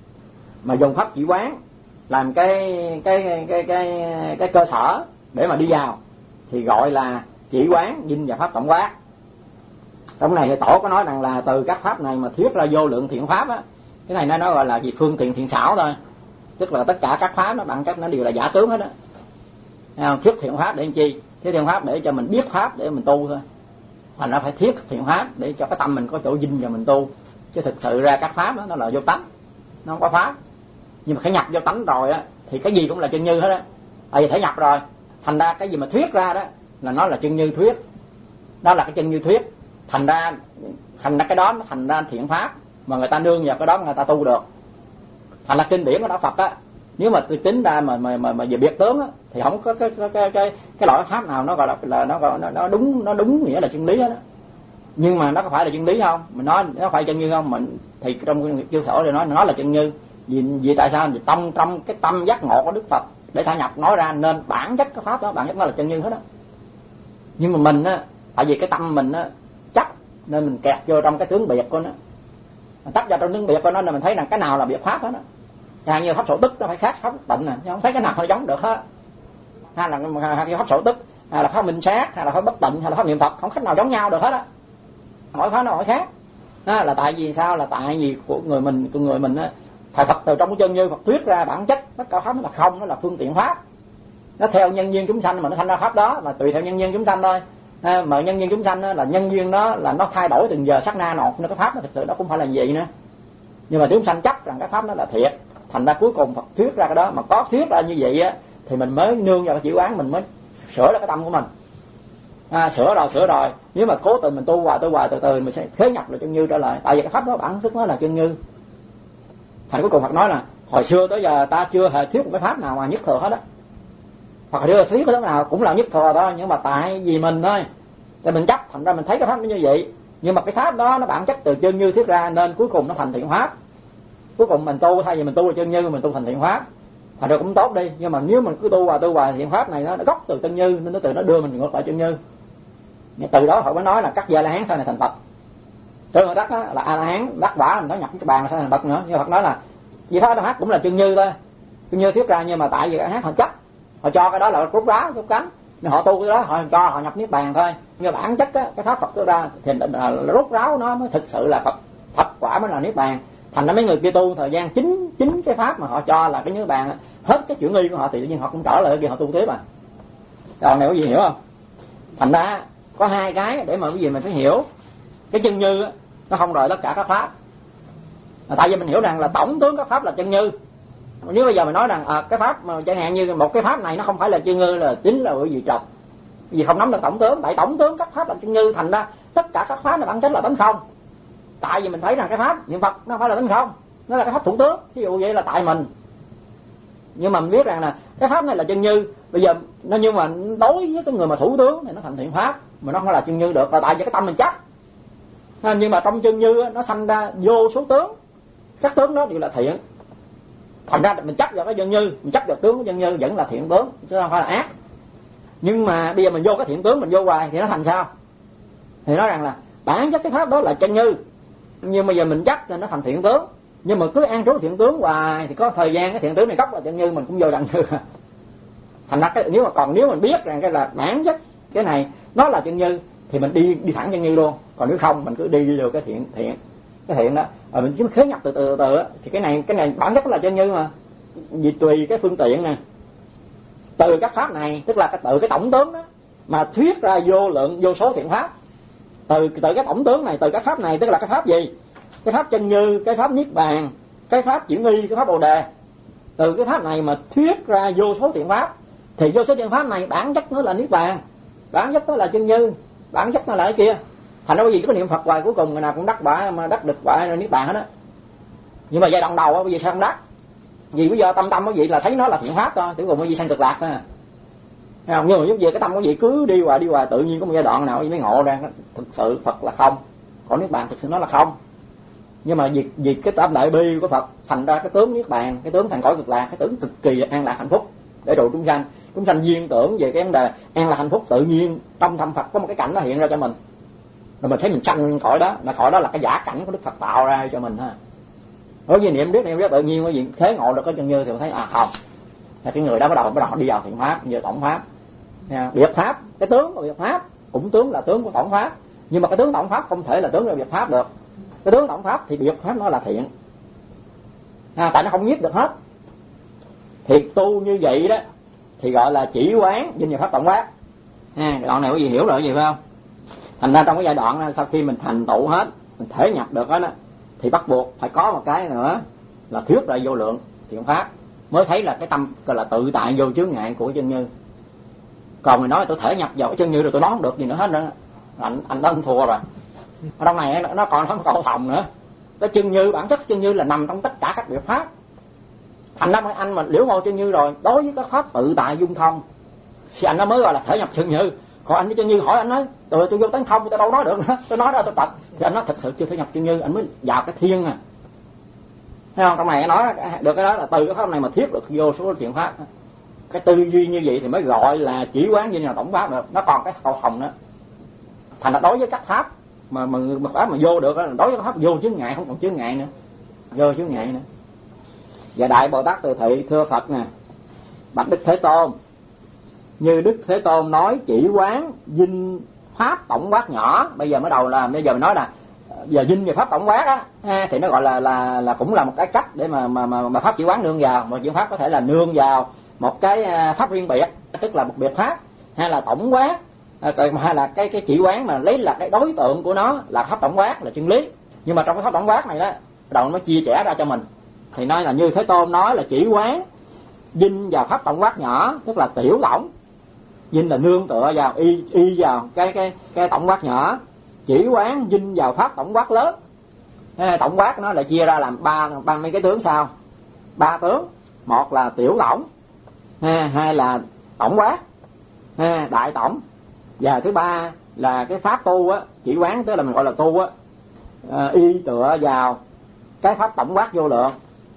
A: Mà dùng pháp chỉ quán làm cái cái cái cái cái cơ sở để mà đi vào thì gọi là chỉ quán vinh và pháp tổng quát. Trong này thì tổ có nói rằng là từ các pháp này mà thuyết ra vô lượng thiện pháp á, cái này nó nói gọi là gì phương tiện thiện xảo thôi, tức là tất cả các pháp nó bằng cách nó đều là giả tướng hết á. Thuyết thiện pháp để làm chi? Thuyết thiện pháp để cho mình biết pháp để mình tu thôi. thành ra phải thiết thiện pháp để cho cái tâm mình có chỗ dinh vào mình tu. Chứ thực sự ra các pháp đó nó là vô tánh, nó không có pháp. Nhưng mà phải nhập vô tánh rồi á thì cái gì cũng là chân như hết á. Tại vì thể nhập rồi, thành ra cái gì mà thuyết ra đó là nó là chân như thuyết, đó là cái chân như thuyết. Thành ra thành ra cái đó nó thành ra thiện pháp mà người ta nương vào cái đó người ta tu được. Thành ra kinh điển của đạo Phật á, nếu mà tôi tính ra mà mà mà, mà về biệt tướng á thì không có cái cái cái cái, cái loại pháp nào nó gọi là, là nó gọi nó, nó đúng nó đúng nghĩa là chân lý hết á. Nhưng mà nó có phải là chân lý không? Mình nói nó phải chân như không? Mình thì trong chư Phổ thì nói nó là chân như. Vì, vì tại sao? Vì tâm trong cái tâm giác ngộ của Đức Phật để thả nhập nói ra, nên bản chất cái pháp đó, bản chất nó là chân như hết á. Nhưng mà mình á, tại vì cái tâm mình á chấp nên mình kẹt vô trong cái tướng biệt của nó, chấp vào trong tướng biệt của nó nên mình thấy rằng cái nào là biệt pháp hết á. Chẳng như pháp sổ tức nó phải khác pháp tịnh nè, chứ không thấy cái nào nó giống được hết. Hay là hay pháp sổ tức, hay là pháp minh sát, hay là pháp bất tịnh, hay là pháp niệm Phật, không cách nào giống nhau được hết á. Mỗi pháp nó mỗi khác. Đó là tại vì sao? Là tại vì của người mình, của người mình á, thầy Phật từ trong cái chân như Phật thuyết ra bản chất tất cả pháp nó là không, nó là phương tiện pháp. Nó theo nhân duyên chúng sanh mà nó thành ra pháp đó, là tùy theo nhân duyên chúng sanh thôi. À, mà nhân duyên chúng sanh là nhân duyên đó là nó thay đổi từng giờ sát na nọt, nó cái pháp nó thực sự nó cũng phải là gì nữa. Nhưng mà chúng sanh chấp rằng cái pháp nó là thiệt, thành ra cuối cùng Phật thuyết ra cái đó. Mà có thuyết ra như vậy á thì mình mới nương vào cái chữ quán, mình mới sửa lại cái tâm của mình. À, sửa rồi sửa rồi, nếu mà cố tình mình tu hoài tu hoài từ từ mình sẽ khế nhập là chân như trở lại. Tại vì cái pháp đó bản chất nó là chân như. Thành cuối cùng Phật nói là hồi xưa tới giờ ta chưa hề thuyết một cái pháp nào mà nhất thừa hết á. Hoặc là thuyết cái pháp nào cũng là nhất thừa thôi, nhưng mà tại vì mình thôi, thì mình chấp, thành ra mình thấy cái pháp nó như vậy. Nhưng mà cái pháp đó nó bản chất từ chân như thuyết ra nên cuối cùng nó thành thiện pháp. Cuối cùng mình tu thay vì mình tu là chân như, mình tu thành thiện pháp, thành ra cũng tốt đi. Nhưng mà nếu mình cứ tu hoài tu hoài thiện pháp này nó, nó gốc từ chân như nên nó từ nó đưa mình ngược lại chân như. Từ đó họ mới nói là cắt gia la hán sau này thành Phật. Từ mà đắc là a la hán đắc quả, mình nói nhập cái bàn là sau này thành Phật nữa. Nhưng Phật nói là vì pháp đó cũng là chân như thôi, chân như thuyết ra. Nhưng mà tại vì a la hán họ chấp, họ cho cái đó là rút ráo rút cánh, nên họ tu cái đó họ cho họ nhập niết bàn thôi. Nhưng mà bản chất á, cái pháp Phật đó ra thì là rút ráo nó mới thực sự là Phật, Phật quả mới là niết bàn. Thành ra mấy người kia tu thời gian chính chính cái pháp mà họ cho là cái niết bàn, hết cái chuyển nghi của họ thì tự nhiên họ cũng trở lại kia họ tu tiếp à. Còn này có gì hiểu không? Thành ra có hai cái để mà cái gì mình phải hiểu. Cái chân như á, nó không rời tất cả các pháp. À, tại vì mình hiểu rằng là tổng tướng các pháp là chân như. Nếu bây giờ mình nói rằng à, cái pháp mà chẳng hạn như một cái pháp này nó không phải là chân như là chính là bởi vì trật, vì không nắm được tổng tướng. Tại tổng tướng các pháp là chân như, thành ra tất cả các pháp nó bản chất là tánh không. Tại vì mình thấy rằng cái pháp niệm Phật nó không phải là tánh không, nó là cái pháp thủ tướng. Ví dụ vậy là tại mình. Nhưng mà mình biết rằng là cái pháp này là chân như. Bây giờ nó nhưng mà đối với cái người mà thủ tướng thì nó thành thiện pháp, mà nó không là chân như được, là tại vì cái tâm mình chấp. Nhưng mà trong chân như nó sanh ra vô số tướng, các tướng đó đều là thiện. Thành ra mình chấp vào cái chân như, mình chấp vào tướng của chân như vẫn là thiện tướng, chứ không phải là ác. Nhưng mà bây giờ mình vô cái thiện tướng mình vô hoài thì nó thành sao? Thì nói rằng là bản chất cái pháp đó là chân như, nhưng mà giờ mình chấp thì nó thành thiện tướng. Nhưng mà cứ an trú thiện tướng hoài thì có thời gian cái thiện tướng này gốc là chân như mình cũng vô đặng như. Thành ra cái, nếu mà còn nếu mình biết rằng cái là bản chất cái này nó là chân như thì mình đi đi thẳng chân như luôn. Còn nếu không mình cứ đi vô cái thiện thiện cái thiện đó, rồi mình chỉ khế nhập từ từ từ, từ thì cái này cái này bản chất là chân như mà. Vì tùy cái phương tiện nè, từ các pháp này tức là cái từ cái tổng tướng đó mà thuyết ra vô lượng vô số thiện pháp. Từ từ cái tổng tướng này, từ các pháp này tức là cái pháp gì? Cái pháp chân như, cái pháp niết bàn, cái pháp chuyển nghi, cái pháp bồ đề. Từ cái pháp này mà thuyết ra vô số thiện pháp thì vô số thiện pháp này bản chất nó là niết bàn, bản chất nó là chân như, bản chất nó là cái kia. Thành ra cái gì có niệm Phật hoài cuối cùng người nào cũng đắc quả, mà đắc được quả rồi niết bàn hết đó. Nhưng mà giai đoạn đầu bây giờ sao không đắc? Vì bây giờ tâm tâm cái gì là thấy nó là thiện pháp thôi, cuối cùng cái gì sanh cực lạc thôi. Thấy không? Nhưng mà về cái tâm cái gì cứ đi hoài đi hoài tự nhiên có một giai đoạn nào mới ngộ ra thực sự Phật là không, còn niết bàn thực sự nó là không. Nhưng mà vì, vì cái tâm đại bi của Phật thành ra cái tướng niết bàn, cái tướng thành cõi cực lạc, cái tướng cực kỳ an lạc hạnh phúc để độ chúng sanh. Chúng sanh duyên tưởng về cái vấn đề an lạc hạnh phúc tự nhiên trong thâm Phật có một cái cảnh nó hiện ra cho mình, rồi mình thấy mình sanh cõi đó, là cõi đó là cái giả cảnh của Đức Phật tạo ra cho mình ha. Đối với niệm biết niệm biết tự nhiên cái gì thế ngộ được cái chân như thì mình thấy à không, là cái người đó bắt đầu bắt đầu đi vào thiện pháp, giờ tổng pháp, nha. Biệt pháp, cái tướng của biệt pháp cũng tướng là tướng của tổng pháp, nhưng mà cái tướng tổng pháp không thể là tướng của biệt pháp được. Cái tướng tổng pháp thì biệt pháp nó là thiện, à, tại nó không nhiếp được hết. Thì tu như vậy đó thì gọi là chỉ quán vinh vào pháp tổng quát. À, đoạn này có gì hiểu rồi gì phải không? Thành ra trong cái giai đoạn sau khi mình thành tựu hết, mình thể nhập được hết á, thì bắt buộc phải có một cái nữa là thuyết ra vô lượng thiện pháp, mới thấy là cái tâm gọi là tự tại vô chướng ngại của chân như. Còn người nói tôi thể nhập vào cái chân như rồi tôi nói không được gì nữa hết nữa, anh anh đã thua rồi. Ở trong này nó còn có một câu thòng nữa, cái chân như bản chất chân như là nằm trong tất cả các biệt pháp. Thành ra anh mà liễu ngộ chân như rồi, đối với các pháp tự tại dung thông thì anh nó mới gọi là thể nhập chân như. Còn anh với chân như hỏi anh nói tôi tôi vô tánh không tôi đâu nói được nữa, tôi nói ra tôi tật, thì anh nói thật sự chưa thể nhập chân như, anh mới vào cái thiên à. Thấy không? Trong này nói được cái đó là từ cái pháp này mà thiết được vô số thiện pháp. Cái tư duy như vậy thì mới gọi là chỉ quán như là tổng pháp được. Nó còn cái cầu thòng nữa. Thành là đối với các pháp mà mà mà pháp mà vô được đó, đối với các pháp vô chướng ngại, không còn chướng ngại nữa, vô chướng ngại nữa. Và Đại Bồ Tát Từ Thị thưa Phật nè, bạch Đức Thế Tôn, như Đức Thế Tôn nói chỉ quán dinh pháp tổng quát nhỏ. Bây giờ mới đầu là bây giờ mình nói là giờ dinh về pháp tổng quát á, thì nó gọi là là là cũng là một cái cách để mà mà mà, mà pháp chỉ quán nương vào. Một chuyện pháp có thể là nương vào một cái pháp riêng biệt, tức là một biệt pháp, hay là tổng quát, hay là cái cái chỉ quán mà lấy là cái đối tượng của nó là pháp tổng quát, là chân lý. Nhưng mà trong cái pháp tổng quát này đó, đầu nó chia sẻ ra cho mình thì nói là như Thế Tôn nói là chỉ quán dinh vào pháp tổng quát nhỏ, tức là tiểu tổng. Dinh là nương tựa vào y y vào cái cái cái tổng quát nhỏ, chỉ quán dinh vào pháp tổng quát lớn. Tổng quát nó lại chia ra làm ba ba mấy cái tướng sau, ba tướng. Một là tiểu tổng, hai là tổng quát, đại tổng, và thứ ba là cái pháp tu á, chỉ quán tức là mình gọi là tu á, y tựa vào cái pháp tổng quát vô lượng,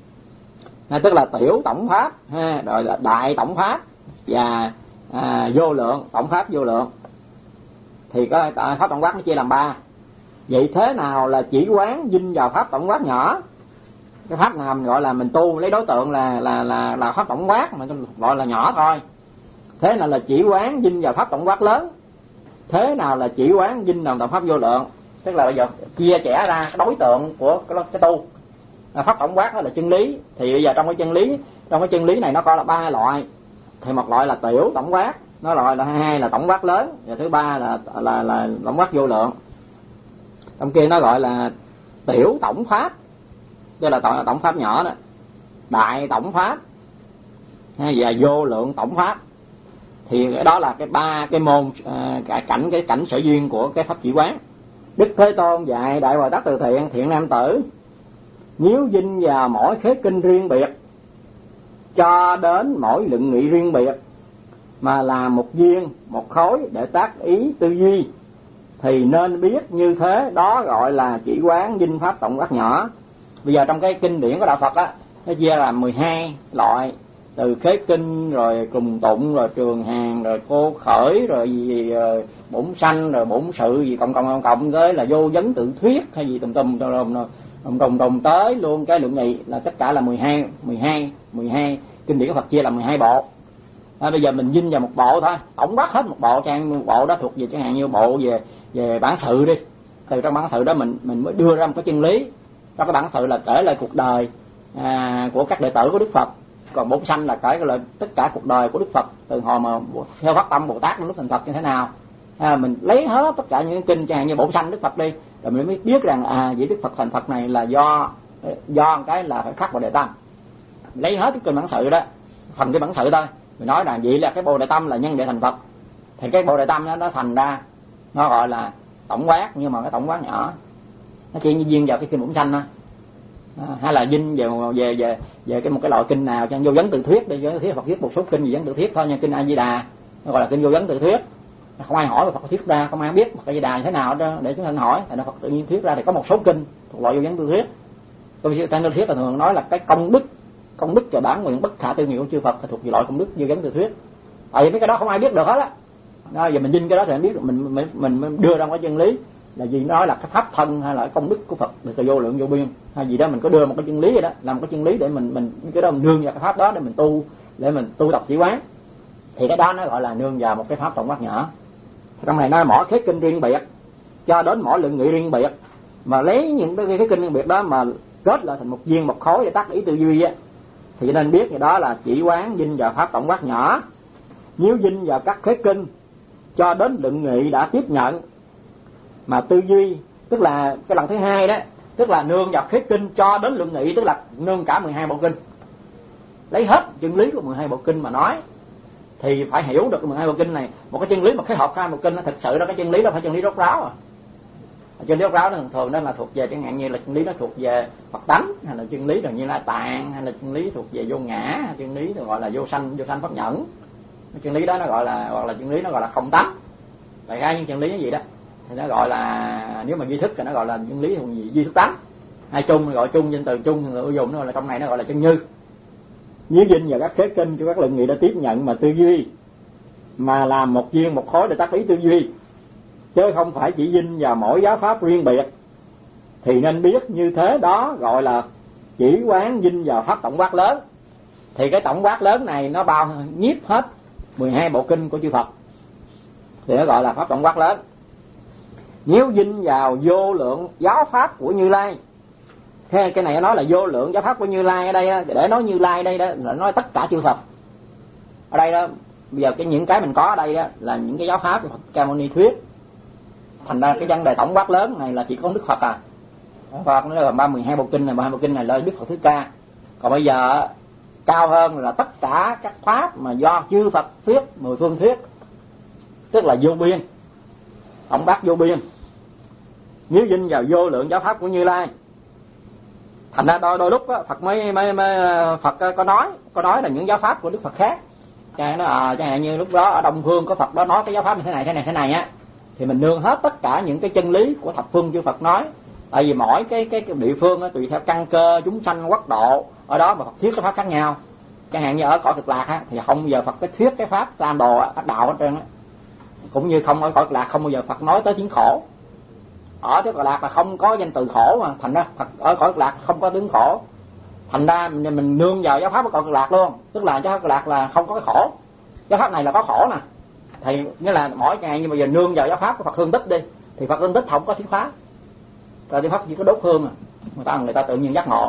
A: tức là tiểu tổng pháp, rồi là đại tổng pháp và à, vô lượng, tổng pháp vô lượng. Thì có pháp tổng quát nó chia làm ba. Vậy thế nào là chỉ quán dinh vào pháp tổng quát nhỏ? Cái pháp nào mình gọi là mình tu lấy đối tượng là là là là pháp tổng quát mà gọi là nhỏ thôi. Thế nào là chỉ quán dinh vào pháp tổng quát lớn? Thế nào là chỉ quán dinh vào tổng pháp vô lượng? Tức là bây giờ chia sẻ ra cái đối tượng của cái, cái tu. Pháp tổng quát đó là chân lý. Thì bây giờ trong cái chân lý, trong cái chân lý này nó có là ba loại. Thì một loại là tiểu tổng quát, nó loại là hai là tổng quát lớn, và thứ ba là là là tổng quát vô lượng. Trong kia nó gọi là tiểu tổng pháp, đây là tổng, tổng pháp nhỏ đó, đại tổng pháp và vô lượng tổng pháp. Thì cái đó là cái ba cái môn cái cảnh cái cảnh sở duyên của cái pháp chỉ quán. Đức Thế Tôn dạy Đại Bồ Tát Từ Thiện: thiện nam tử, nếu dinh vào mỗi khế kinh riêng biệt, cho đến mỗi luận nghị riêng biệt, mà làm một viên một khối để tác ý tư duy, thì nên biết như thế đó gọi là chỉ quán dinh pháp tổng quát nhỏ. Bây giờ trong cái kinh điển của đạo Phật á, nó chia là mười hai loại, từ khế kinh rồi cùng tụng rồi trường hàng rồi cô khởi rồi gì rồi bổn sanh rồi bổn sự gì cộng cộng cộng cộng tới là vô vấn tự thuyết hay gì tùm tùm đồng đồng đồng đồng tới luôn cái luận nghị, là tất cả là mười hai mười hai mười hai kinh điển của Phật chia là mười hai bộ. À, bây giờ mình dinh vào một bộ thôi, tổng quát hết một bộ, trang một bộ đó thuộc về chẳng hạn như bộ về về bản sự đi. Từ trong bản sự đó mình mình mới đưa ra một cái chân lý. Trong cái bản sự là kể lại cuộc đời à, của các đệ tử của Đức Phật. Còn bổn sanh là kể lại tất cả cuộc đời của Đức Phật từ hồi mà theo phát tâm Bồ Tát đến lúc thành Phật như thế nào. À, mình lấy hết tất cả những kinh chẳng hạn như bổn sanh Đức Phật đi, rồi mình mới biết rằng à vậy Đức Phật thành Phật này là do do cái là phải phát Bồ Đề Tâm. Lấy hết cái kinh bản sự đó, phần cái bản sự thôi, mình nói rằng vậy là cái Bồ Đề Tâm là nhân để thành Phật. Thì cái Bồ Đề Tâm đó, nó thành ra nó gọi là tổng quát, nhưng mà cái tổng quát nhỏ, nó chỉ như viên vào cái kinh bổn sanh thôi. À, hay là dinh về về về về cái một cái loại kinh nào cho vô vấn tự thuyết đi, vô vấn tự thuyết Phật viết một số kinh gì vấn tự thuyết thôi, như kinh A Di Đà nó gọi là kinh vô vấn tự thuyết. Không ai hỏi Phật thuyết ra, không ai biết Phật A Di Đà như thế nào đó để chúng ta hỏi, thì nó Phật tự nhiên thuyết ra. Thì có một số kinh thuộc loại vô vấn tự thuyết. Công sư Tăng Thuyết là thường nói là cái công đức, công đức và bản nguyện bất khả tư nghị của chư Phật là thuộc về loại công đức vô vấn tự thuyết. Tại vì mấy cái đó không ai biết được hết á. Đó, giờ mình dinh cái đó thì mình biết, mình mình mình, mình đưa ra một cái chân lý là gì, nói là cái pháp thân hay là cái công đức của Phật được là vô lượng vô biên hay gì đó, mình có đưa một cái chân lý vậy đó, làm một cái chân lý để mình mình cái đó mình nương vào cái pháp đó để mình tu, để mình tu tập chỉ quán. Thì cái đó nó gọi là nương vào một cái pháp tổng quát nhỏ. Trong này nói mỗi khế kinh riêng biệt cho đến mỗi luận nghị riêng biệt, mà lấy những cái khế kinh riêng biệt đó mà kết lại thành một viên một khối để tác ý tư duy á, thì nên biết cái đó là chỉ quán dinh vào pháp tổng quát nhỏ. Nếu dinh vào các khế kinh cho đến luận nghị đã tiếp nhận, mà tư duy, tức là cái lần thứ hai đó, tức là nương vào khế kinh cho đến luận nghị, tức là nương cả mười hai bộ kinh, lấy hết chân lý của mười hai bộ kinh mà nói, thì phải hiểu được mười hai bộ kinh này. Một cái chân lý mà khế hợp hai bộ kinh nó thực sự đó, cái chân lý đó phải chân lý rốt ráo à. Chân lý rốt ráo nó thường thường đó là thuộc về chẳng hạn như là chân lý nó thuộc về Phật tánh, hay là chân lý là Như Lai Tạng, hay là chân lý thuộc về vô ngã, hay chân lý gọi là vô sanh, vô sanh pháp nhẫn. Cái chân lý đó nó gọi là, hoặc là chân lý nó gọi là không tánh. Đại khái những chân lý cái gì đó thì nó gọi là, nếu mà duy thức thì nó gọi là chân lý gì duy thức tánh. Hai chung gọi chung, danh từ chung người dùng nó gọi là, trong này nó gọi là chân như. Nếu dinh vào các khế kinh cho các luận nghị đã tiếp nhận mà tư duy, mà làm một viên một khối để tác ý tư duy, chứ không phải chỉ dinh vào mỗi giáo pháp riêng biệt, thì nên biết như thế đó gọi là chỉ quán dinh vào pháp tổng quát lớn. Thì cái tổng quát lớn này nó bao nhiếp hết mười hai bộ kinh của chư Phật, thì nó gọi là pháp tổng quát lớn. Nếu dinh vào vô lượng giáo pháp của Như Lai, cái cái này nói là vô lượng giáo pháp của Như Lai ở đây, để nói Như Lai đây đó là nói tất cả chư Phật. Ở đây đó, bây giờ cái những cái mình có ở đây đó là những cái giáo pháp của Phật Ca Mâu Ni thuyết. Thành ra cái vấn đề tổng quát lớn này là chỉ có Đức Phật à. Phật nó là ba mười hai bộ kinh này, ba mươi hai bộ kinh này là Đức Phật Thích Ca. Còn bây giờ cao hơn là tất cả các pháp mà do chư Phật thuyết, mười phương thuyết, tức là vô biên, tổng bát vô biên. Nếu dinh vào vô lượng giáo pháp của Như Lai, thành ra đôi đôi lúc đó, Phật mới, mới, mới Phật có nói có nói là những giáo pháp của Đức Phật khác. Chẳng nó à, chẳng hạn như lúc đó ở Đông Phương có Phật đó nói cái giáo pháp như thế này thế này thế này á, thì mình nương hết tất cả những cái chân lý của thập phương chư Phật nói. Tại vì mỗi cái cái, cái địa phương đó, tùy theo căn cơ chúng sanh quốc độ ở đó mà Phật thuyết cái pháp khác nhau. Chẳng hạn như ở cõi Cực Lạc á, thì không bao giờ Phật cái thuyết cái pháp tam đồ ác đạo hết trơn á. Cũng như không ở cõi Cực Lạc không bao giờ Phật nói tới tiếng khổ. Ở cõi Cực Lạc là không có danh từ khổ mà, thành ra Phật ở cõi Cực Lạc không có tiếng khổ. Thành ra mình, mình nương vào giáo pháp ở cõi Cực Lạc luôn, tức là giáo pháp Cực Lạc là không có cái khổ. Giáo pháp này là có khổ nè. Thì nghĩa là mỗi ngày như bây giờ nương vào giáo pháp của Phật Hương Tích đi, thì Phật Hương Tích không có thuyết pháp. Rồi thuyết pháp chỉ có đốt hương à. Người ta người ta tự nhiên giác ngộ.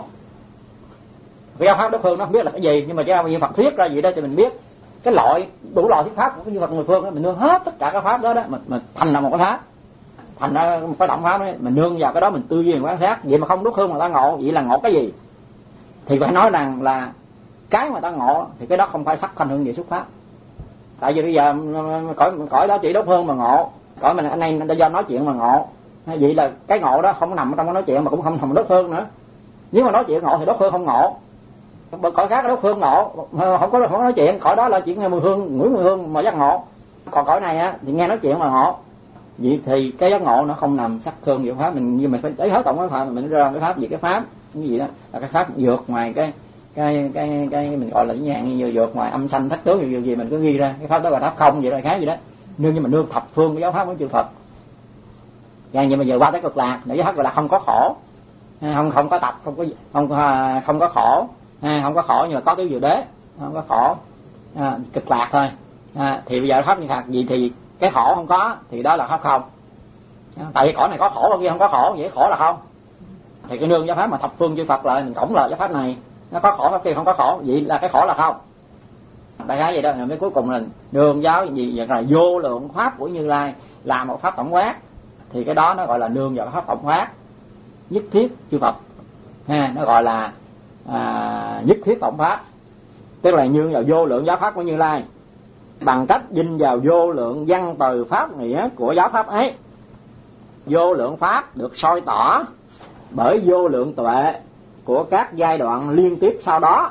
A: Cái giáo pháp đốt hương nó không biết là cái gì, nhưng mà giáo như Phật thuyết ra gì đó thì mình biết. Cái loại đủ loại thuyết pháp của cái Phật mười phương đó, mình nương hết tất cả các pháp đó đó, mình, mình thành là một cái pháp. Thành ra một cái động pháp đó, mình nương vào cái đó mình tư duy quan sát, vậy mà không đốt hương mà ta ngộ, vậy là ngộ cái gì? Thì phải nói rằng là cái mà ta ngộ thì cái đó không phải sắc thanh hương vị xuất pháp. Tại vì bây giờ cõi cõi đó chỉ đốt hương mà ngộ, cõi mình anh này đã do nói chuyện mà ngộ. Vậy là cái ngộ đó không nằm trong cái nói chuyện mà cũng không nằm đốt hương nữa. Nếu mà nói chuyện ngộ thì đốt hương không ngộ. Cõi khác đốt hương ngộ, không có không có nói chuyện, cõi đó là chỉ nghe mùi hương, ngửi mùi hương mà giác ngộ. Còn cõi này á thì nghe nói chuyện mà ngộ. Vậy thì cái giác ngộ nó không nằm sắc thương diệu pháp, mình như mình phải lấy hết tổng cái pháp mình ra cái pháp gì cái pháp cái gì đó là cái pháp vượt ngoài cái cái cái cái mình gọi là cái dạng như vượt ngoài âm thanh thất tướng gì gì mình cứ ghi ra cái pháp đó là pháp không vậy rồi khác gì đó. Nương như mình nương thập phương của giáo pháp của chư Phật. Vậy nhưng mà giờ qua tới Cực Lạc, để giáo pháp gọi là không có khổ, không không có tập, không có không không có khổ, không có khổ nhưng mà có cái Diệu Đế, không có khổ, à, Cực Lạc thôi. À, thì bây giờ pháp như thật gì thì cái khổ không có thì đó là pháp không. Tại vì cõi này có khổ mà kia không có khổ, vậy khổ là không. Thì cái nương giáo pháp mà thập phương chư Phật lại mình cổng là giáo pháp này nó có khổ, pháp kia không có khổ, vậy là cái khổ là không. Đại khái vậy đó. Rồi mới cuối cùng là nương giáo gì vậy là vô lượng pháp của Như Lai là một pháp tổng quát, thì cái đó nó gọi là nương vào pháp tổng quát nhất thiết chư Phật ha, nó gọi là à, nhất thiết tổng pháp, tức là nương vào vô lượng giáo pháp của Như Lai bằng cách dinh vào vô lượng văn từ pháp nghĩa của giáo pháp ấy. Vô lượng pháp được soi tỏ bởi vô lượng tuệ của các giai đoạn liên tiếp sau đó,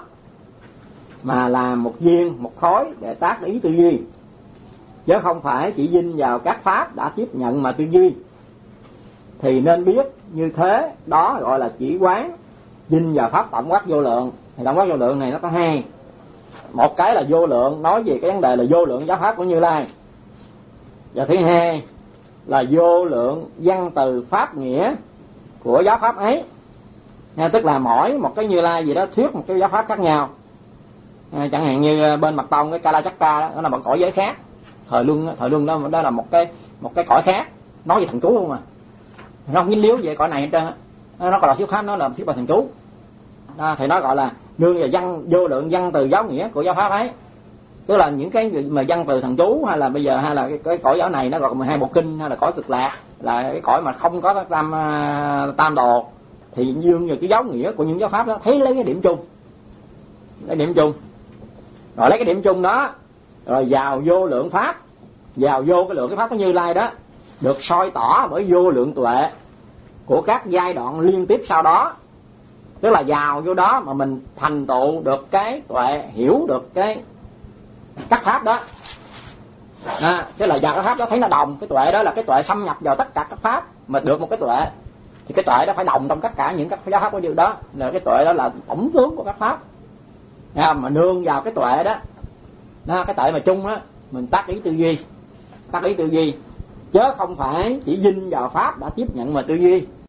A: mà là một viên một khối để tác ý tư duy, chứ không phải chỉ dinh vào các pháp đã tiếp nhận mà tư duy. Thì nên biết như thế đó gọi là chỉ quán dinh vào pháp tổng quát vô lượng. Thì tổng quát vô lượng này nó có hai, một cái là vô lượng nói về cái vấn đề là vô lượng giáo pháp của Như Lai, và thứ hai là vô lượng văn từ pháp nghĩa của giáo pháp ấy. À, tức là mỗi một cái Như Lai gì đó thuyết một cái giáo pháp khác nhau. À, chẳng hạn như bên Mật Tông cái Kalachakra đó, đó là một cõi giới khác. Thời luân thời luân đó đó là một cái một cái cõi khác, nói về thần chú luôn mà. Nó không dính líu về cõi này hết trơn á. Nó còn là thuyết pháp, nó là thuyết bài thần chú. Đó, thì nó gọi là nương vào văn vô lượng văn từ giáo nghĩa của giáo pháp ấy. Tức là những cái mà văn từ thần chú hay là bây giờ hay là cái, cái cõi giáo này nó gọi mười hai bộ kinh hay là cõi Cực Lạc, là cái cõi mà không có tam tam đồ, thì dương như cái dấu nghĩa của những giáo pháp đó thấy lấy cái điểm chung, cái điểm chung, rồi lấy cái điểm chung đó rồi vào vô lượng pháp, vào vô cái lượng cái pháp của Như Lai đó được soi tỏ bởi vô lượng tuệ của các giai đoạn liên tiếp sau đó. Tức là vào vô đó mà mình thành tựu được cái tuệ, hiểu được cái các pháp đó. À, tức là vào cái pháp đó thấy nó đồng, cái tuệ đó là cái tuệ xâm nhập vào tất cả các pháp, mà được một cái tuệ thì cái tuệ đó phải đồng trong tất cả những các giáo pháp của Như đó, là cái tuệ đó là tổng tướng của các pháp. À, mà nương vào cái tuệ đó, đó cái tuệ mà chung á, mình tác ý tư duy, tác ý tư duy chứ không phải chỉ dinh vào pháp đã tiếp nhận mà tư duy.